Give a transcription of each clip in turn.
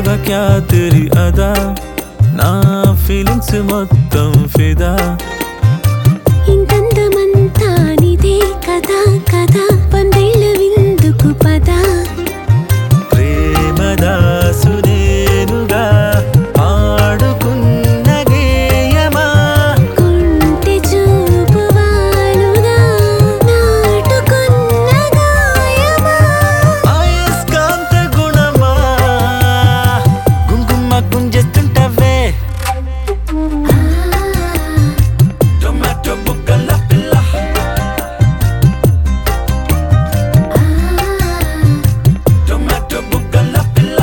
क्या तेरी अदा ना फीलिंग्स మొత్తం ఫిదా ఇంతందమంతా నీదే కదా కదా వందేళ్ల విందుకు పద ప్రేమదాసు నేనుగా ఆడుకున్న గేయమా కుంటి చూపు వాలుగా నాటుకున్న గాయమా అయస్కాంత గుణమా గుంగుమ గుంజెస్తుంటవే టొమాటో బుగ్గల పిల్ల టొమాటో బుగ్గల పిల్ల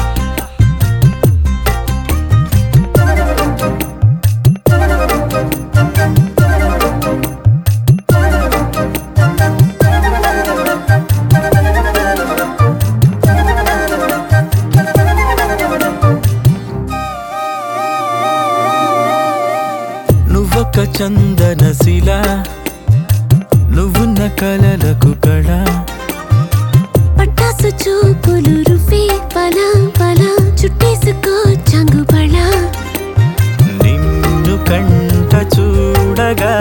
నువ్వొక చందనశిల నువ్వున్న కలలకు కళ పట్టాసు చూపులు రుఫే పల పల చుట్టేసుకో చంగుబళ నిన్ను కంట చూడగా